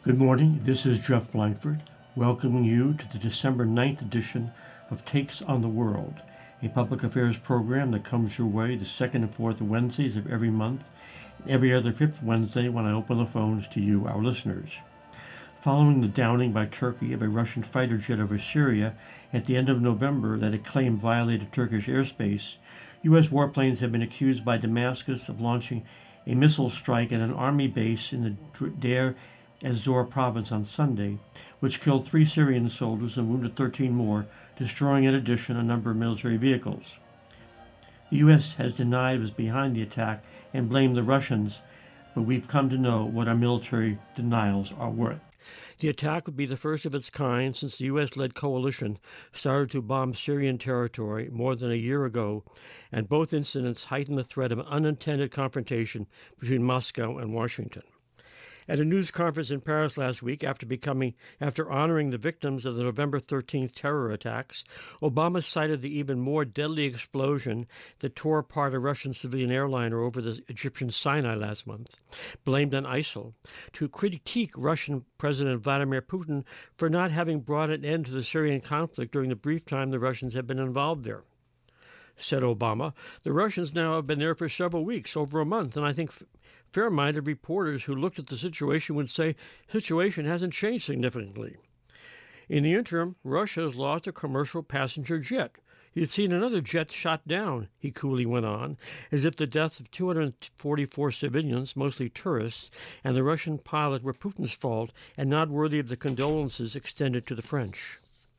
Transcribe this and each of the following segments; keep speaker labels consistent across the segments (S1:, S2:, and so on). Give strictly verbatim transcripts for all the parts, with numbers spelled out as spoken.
S1: Good morning, this is Jeff Blankford, welcoming you to the December ninth edition of Takes on the World, a public affairs program that comes your way the second and fourth Wednesdays of every month, and every other fifth Wednesday when I open the phones to you, our listeners. Following the downing by Turkey of a Russian fighter jet over Syria at the end of November that it claimed violated Turkish airspace, U S warplanes have been accused by Damascus of launching a missile strike at an army base in the Deir ez-Zor province on Sunday, which killed three Syrian soldiers and wounded thirteen more, destroying in addition a number of military vehicles. The U S has denied it was behind the attack and blamed the Russians, but we've come to know what our military denials are worth.
S2: The attack would be the first of its kind since the U S-led coalition started to bomb Syrian territory more than a year ago, and both incidents heighten the threat of unintended confrontation between Moscow and Washington. At a news conference in Paris last week, after becoming after honoring the victims of the November thirteenth terror attacks, Obama cited the even more deadly explosion that tore apart a Russian civilian airliner over the Egyptian Sinai last month, blamed on ISIL, to critique Russian President Vladimir Putin for not having brought an end to the Syrian conflict during the brief time the Russians have been involved there. Said Obama, the Russians now have been there for several weeks, over a month, and I think fair-minded reporters who looked at the situation would say the situation hasn't changed significantly. In the interim, Russia has lost a commercial passenger jet. You'd seen another jet shot down, he coolly went on, as if the deaths of two hundred forty-four civilians, mostly tourists, and the Russian pilot were Putin's fault and not worthy of the condolences extended to the French.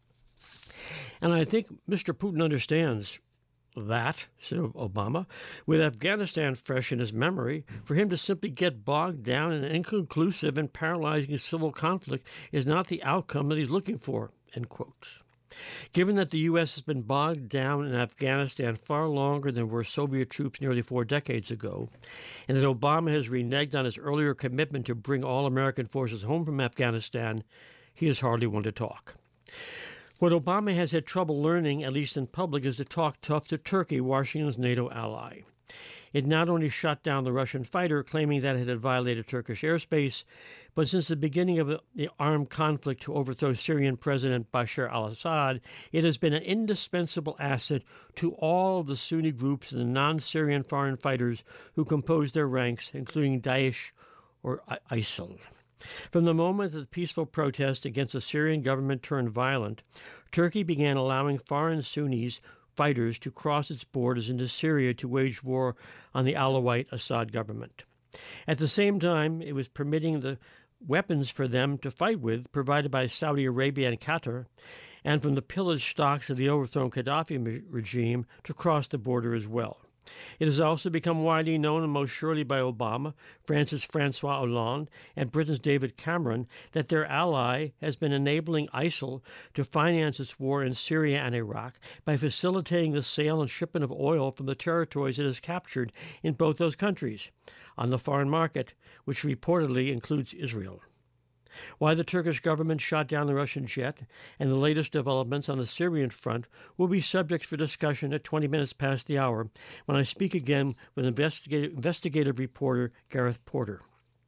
S2: And I think Mister Putin understands that, said Obama, with Afghanistan fresh in his memory, for him to simply get bogged down in an inconclusive and paralyzing civil conflict is not the outcome that he's looking for, end quotes. Given that the U S has been bogged down in Afghanistan far longer than were Soviet troops nearly four decades ago, and that Obama has reneged on his earlier commitment to bring all American forces home from Afghanistan, he is hardly one to talk. What Obama has had trouble learning, at least in public, is to talk tough to Turkey, Washington's NATO ally. It not only shot down the Russian fighter, claiming that it had violated Turkish airspace, but since the beginning of the armed conflict to overthrow Syrian President Bashar al-Assad, it has been an indispensable asset to all of the Sunni groups and the non-Syrian foreign fighters who compose their ranks, including Daesh or ISIL. From the moment that the peaceful protest against the Syrian government turned violent, Turkey began allowing foreign Sunnis fighters to cross its borders into Syria to wage war on the Alawite Assad government. At the same time, it was permitting the weapons for them to fight with provided by Saudi Arabia and Qatar, and from the pillaged stocks of the overthrown Gaddafi regime to cross the border as well. It has also become widely known, and most surely by Obama, France's Francois Hollande, and Britain's David Cameron, that their ally has been enabling ISIL to finance its war in Syria and Iraq by facilitating the sale and shipment of oil from the territories it has captured in both those countries on the foreign market, which reportedly includes Israel. Why the Turkish government shot down the Russian jet and the latest developments on the Syrian front will be subjects for discussion at twenty minutes past the hour when I speak again with investigative, investigative reporter Gareth Porter.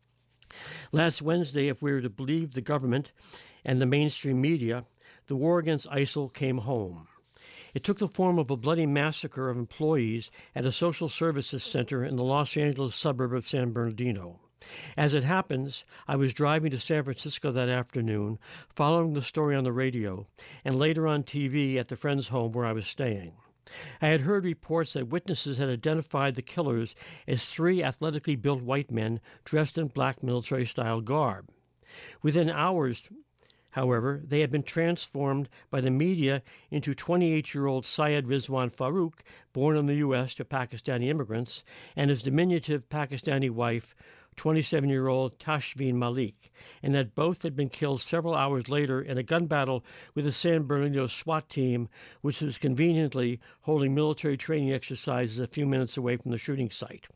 S2: Last Wednesday, if we were to believe the government and the mainstream media, the war against ISIL came home. It took the form of a bloody massacre of employees at a social services center in the Los Angeles suburb of San Bernardino. As it happens, I was driving to San Francisco that afternoon, following the story on the radio, and later on T V at the friend's home where I was staying. I had heard reports that witnesses had identified the killers as three athletically built white men dressed in black military-style garb. Within hours, however, they had been transformed by the media into twenty-eight-year-old Syed Rizwan Farouk, born in the U S to Pakistani immigrants, and his diminutive Pakistani wife, twenty-seven-year-old Tashveen Malik, and that both had been killed several hours later in a gun battle with the San Bernardino SWAT team, which was conveniently holding military training exercises a few minutes away from the shooting site.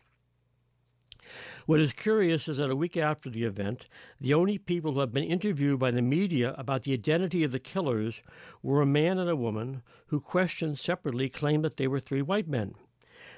S2: What is curious is that a week after the event, the only people who have been interviewed by the media about the identity of the killers were a man and a woman who, questioned separately, claimed that they were three white men.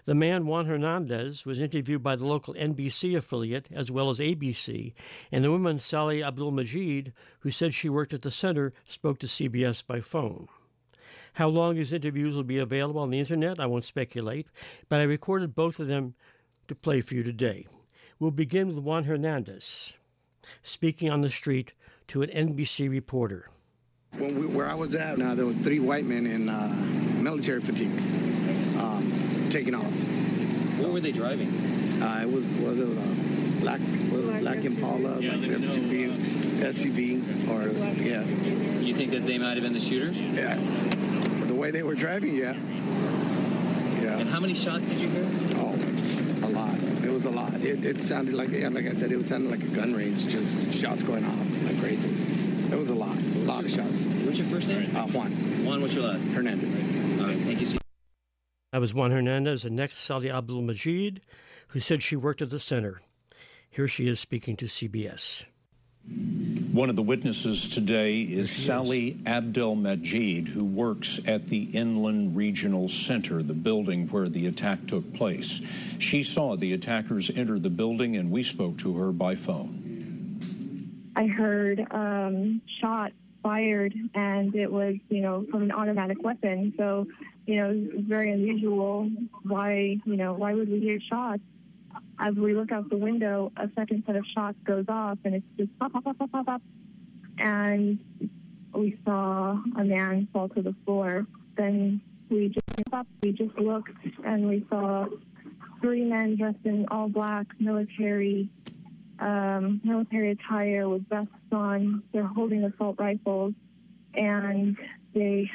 S2: The man, Juan Hernandez, was interviewed by the local N B C affiliate as well as A B C, and the woman, Sally Abdul-Majid, who said she worked at the center, spoke to C B S by phone. How long these interviews will be available on the internet, I won't speculate, but I recorded both of them to play for you today. We'll begin with Juan Hernandez, speaking on the street to an N B C reporter.
S3: When we, where I was at, now there was three white men in uh, military fatigues um, taking off.
S4: What were they driving?
S3: Uh, it was was it a black was it black Impala,
S4: Yeah,
S3: like S U V, S U V, or yeah.
S4: You think that they might have been the shooters?
S3: Yeah. The way they were driving, yeah. Yeah.
S4: And how many shots did you hear?
S3: Oh, a lot. It was a lot. It, it sounded like, yeah, like I said, it sounded like a gun range, just shots going off like crazy. It was a lot, a lot of shots.
S4: What's your first name?
S3: Uh, Juan.
S4: Juan, what's your last?
S3: Hernandez.
S4: All right, thank you.
S2: That was Juan Hernandez, and next, Sally Abdul-Majid, who said she worked at the center. Here she is speaking to C B S.
S5: One of the witnesses today is
S2: She
S5: Sally
S2: is.
S5: Abdel-Majid, who works at the Inland Regional Center, the building where the attack took place. She saw the attackers enter the building, and we spoke to her by phone.
S6: I heard um, shots fired, and it was, you know, from an automatic weapon. So, you know, it was very unusual. Why, you know, why would we hear shots? As we look out the window, a second set of shots goes off, and it's just pop, pop, pop, pop, pop, pop. And we saw a man fall to the floor. Then we just up, we just looked, and we saw three men dressed in all black military um, military attire with vests on. They're holding assault rifles, and they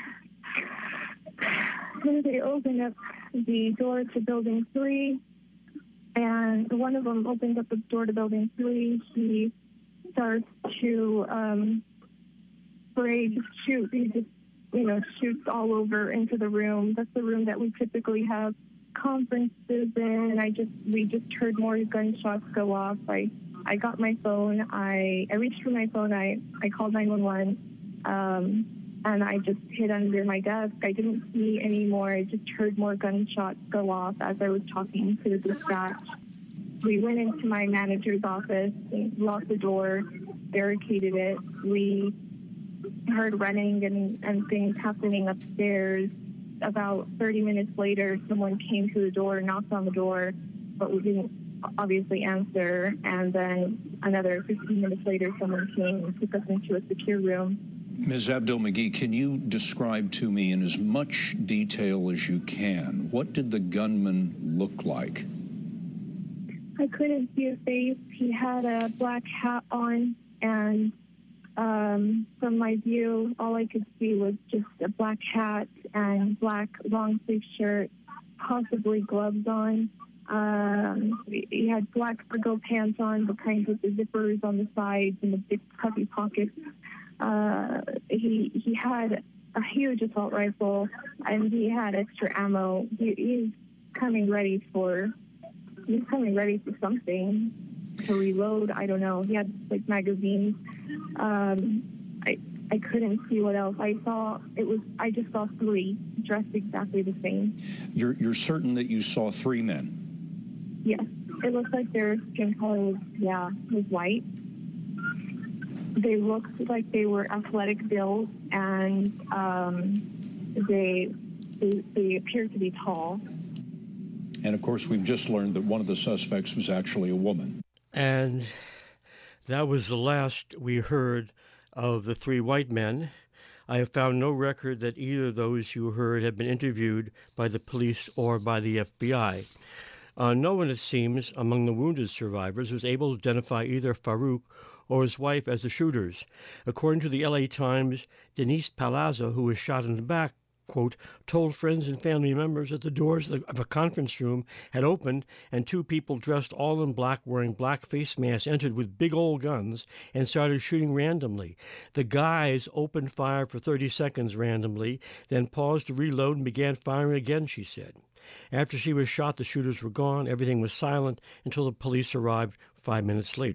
S6: they opened up the door to building three. And one of them opens up the door to building three. He starts to um, spray, just shoot. He just, you know, shoots all over into the room. That's the room that we typically have conferences in. I just, we just heard more gunshots go off. I, I got my phone. I, I reached for my phone. I, I called nine one one, um, and I just hid under my desk. I didn't see any more. I just heard more gunshots go off as I was talking to the dispatch. We went into my manager's office, locked the door, barricaded it. We heard running and, and things happening upstairs. About thirty minutes later, someone came to the door, knocked on the door, but we didn't obviously answer. And then another fifteen minutes later, someone came and took us into a secure room.
S5: Miz Abdel-Majid, can you describe to me in as much detail as you can, what did the gunman look like?
S6: I couldn't see his face. He had a black hat on, and um, from my view, all I could see was just a black hat and black long-sleeve shirt, possibly gloves on. Um, he had black cargo pants on, the kinds with the zippers on the sides and the big puffy pockets. Uh, he he had a huge assault rifle, and he had extra ammo. He, he's coming ready for he's coming ready for something to reload. I don't know. He had like magazines. Um, I I couldn't see what else. I saw it was. I just saw three dressed exactly the same.
S5: You're you're certain that you saw three men?
S6: Yes, it looks like their skin color was yeah was white. They looked like they were athletic build, and um, they, they they appeared to be tall.
S5: And of course, we've just learned that one of the suspects was actually a woman.
S2: And that was the last we heard of the three white men. I have found no record that either of those you heard had been interviewed by the police or by the F B I. Uh, no one, it seems, among the wounded survivors was able to identify either Farouk or his wife as the shooters. According to the L A Times, Denise Palazzo, who was shot in the back, quote, told friends and family members that the doors of a conference room had opened and two people dressed all in black wearing black face masks entered with big old guns and started shooting randomly. The guys opened fire for thirty seconds randomly, then paused to reload and began firing again, she said. After she was shot, the shooters were gone. Everything was silent until the police arrived five minutes later.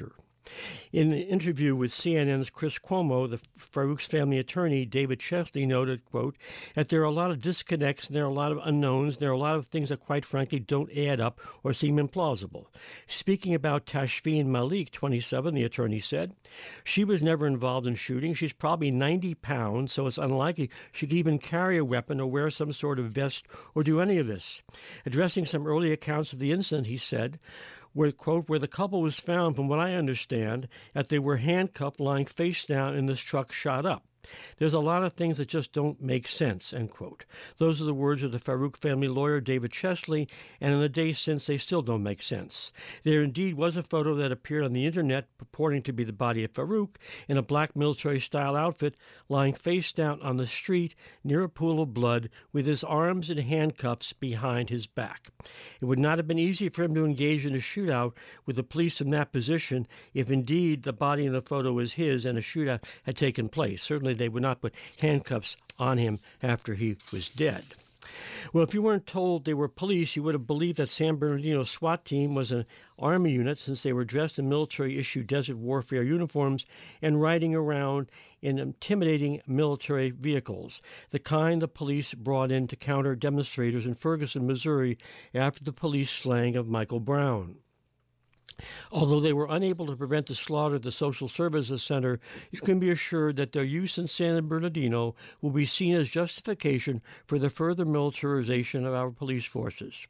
S2: In an interview with C N N's Chris Cuomo, the Farouk's family attorney, David Chesley, noted, quote, that there are a lot of disconnects and there are a lot of unknowns. There are a lot of things that, quite frankly, don't add up or seem implausible. Speaking about Tashfeen Malik, twenty-seven, the attorney said, she was never involved in shooting. She's probably ninety pounds, so it's unlikely she could even carry a weapon or wear some sort of vest or do any of this. Addressing some early accounts of the incident, he said, where, quote, where the couple was found, from what I understand, that they were handcuffed lying face down and this truck shot up. There's a lot of things that just don't make sense, end quote. Those are the words of the Farouk family lawyer, David Chesley, and in the days since, they still don't make sense. There indeed was a photo that appeared on the internet purporting to be the body of Farouk in a black military-style outfit lying face down on the street near a pool of blood with his arms in handcuffs behind his back. It would not have been easy for him to engage in a shootout with the police in that position if indeed the body in the photo was his and a shootout had taken place. Certainly they would not put handcuffs on him after he was dead. Well, if you weren't told they were police, you would have believed that San Bernardino SWAT team was an Army unit, since they were dressed in military-issued desert warfare uniforms and riding around in intimidating military vehicles, the kind the police brought in to counter demonstrators in Ferguson, Missouri, after the police slaying of Michael Brown. Although they were unable to prevent the slaughter at the Social Services Center, you can be assured that their use in San Bernardino will be seen as justification for the further militarization of our police forces.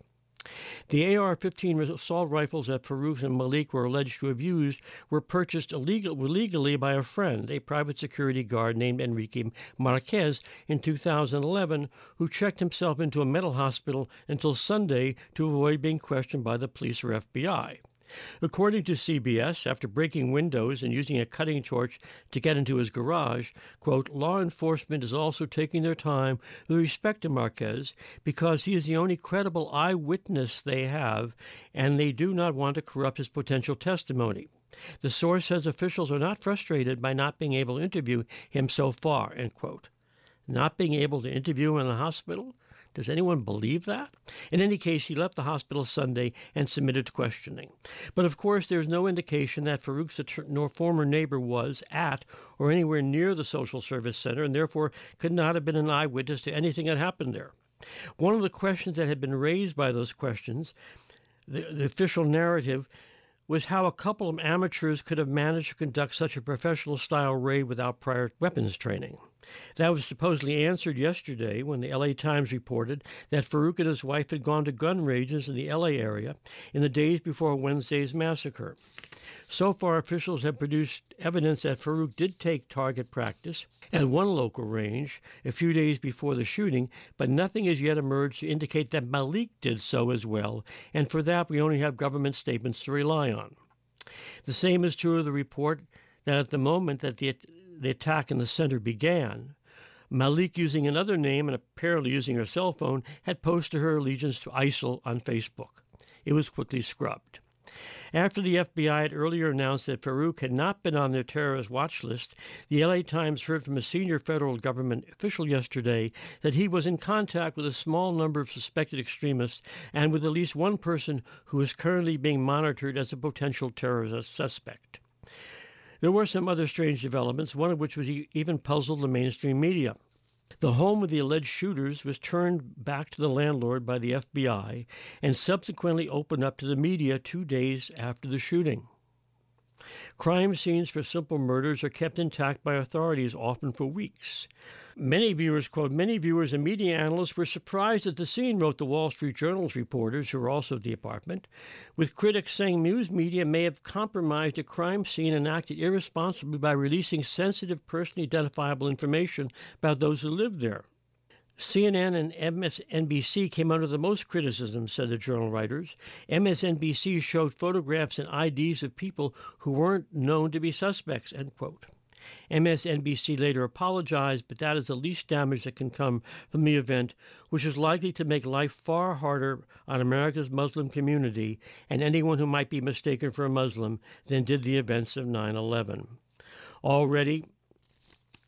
S2: The A R fifteen assault rifles that Farouk and Malik were alleged to have used were purchased illegal, illegally by a friend, a private security guard named Enrique Marquez, in two thousand eleven, who checked himself into a mental hospital until Sunday to avoid being questioned by the police or F B I. According to C B S, after breaking windows and using a cutting torch to get into his garage, quote, law enforcement is also taking their time with respect to Marquez because he is the only credible eyewitness they have, and they do not want to corrupt his potential testimony. The source says officials are not frustrated by not being able to interview him so far, end quote. Not being able to interview him in the hospital? Does anyone believe that? In any case, he left the hospital Sunday and submitted to questioning. But of course, there's no indication that Farouk's nor former neighbor was at or anywhere near the Social Service Center and therefore could not have been an eyewitness to anything that happened there. One of the questions that had been raised by those questions, the, the official narrative, was how a couple of amateurs could have managed to conduct such a professional-style raid without prior weapons training. That was supposedly answered yesterday when the L A Times reported that Farouk and his wife had gone to gun ranges in the L A area in the days before Wednesday's massacre. So far, officials have produced evidence that Farouk did take target practice at one local range a few days before the shooting, but nothing has yet emerged to indicate that Malik did so as well, and for that we only have government statements to rely on. The same is true of the report that at the moment that the, the attack in the center began, Malik, using another name and apparently using her cell phone, had posted her allegiance to ISIL on Facebook. It was quickly scrubbed. After the F B I had earlier announced that Farouk had not been on their terrorist watch list, the L A Times heard from a senior federal government official yesterday that he was in contact with a small number of suspected extremists and with at least one person who is currently being monitored as a potential terrorist suspect. There were some other strange developments, one of which was even puzzled the mainstream media. The home of the alleged shooters was turned back to the landlord by the F B I and subsequently opened up to the media two days after the shooting. Crime scenes for simple murders are kept intact by authorities, often for weeks. Many viewers, quote, many viewers and media analysts were surprised at the scene, wrote the Wall Street Journal's reporters, who were also at the apartment, with critics saying news media may have compromised a crime scene and acted irresponsibly by releasing sensitive, personally identifiable information about those who lived there. C N N and M S N B C came under the most criticism, said the journal writers. M S N B C showed photographs and I Ds of people who weren't known to be suspects, end quote. M S N B C later apologized, but that is the least damage that can come from the event, which is likely to make life far harder on America's Muslim community and anyone who might be mistaken for a Muslim than did the events of nine eleven. Already,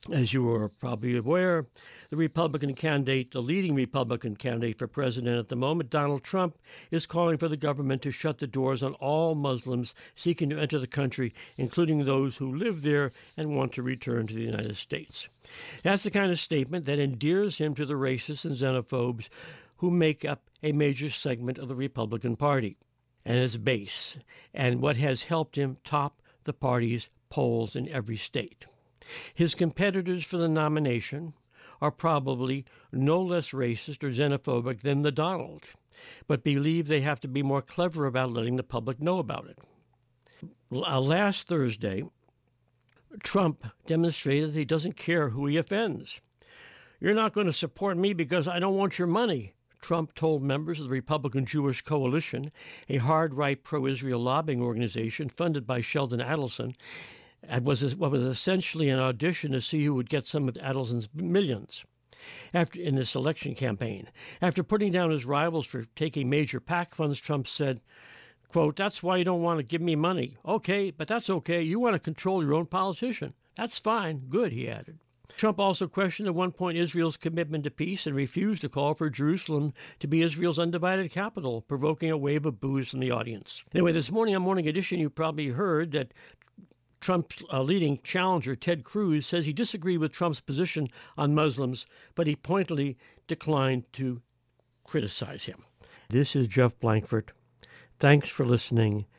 S2: As you are probably aware, the Republican candidate, the leading Republican candidate for president at the moment, Donald Trump, is calling for the government to shut the doors on all Muslims seeking to enter the country, including those who live there and want to return to the United States. That's the kind of statement that endears him to the racists and xenophobes who make up a major segment of the Republican Party and its base, and what has helped him top the party's polls in every state. His competitors for the nomination are probably no less racist or xenophobic than the Donald, but believe they have to be more clever about letting the public know about it. Last Thursday, Trump demonstrated that he doesn't care who he offends. "You're not going to support me because I don't want your money," Trump told members of the Republican Jewish Coalition, a hard-right pro-Israel lobbying organization funded by Sheldon Adelson. It was what was essentially an audition to see who would get some of Adelson's millions after in this election campaign. After putting down his rivals for taking major PAC funds, Trump said, quote, "That's why you don't want to give me money. Okay, but that's okay. You want to control your own politician. That's fine. Good," he added. Trump also questioned at one point Israel's commitment to peace and refused to call for Jerusalem to be Israel's undivided capital, provoking a wave of boos from the audience. Anyway, this morning on Morning Edition, you probably heard that Trump's uh, leading challenger, Ted Cruz, says he disagreed with Trump's position on Muslims, but he pointedly declined to criticize him. This is Jeff Blankford. Thanks for listening,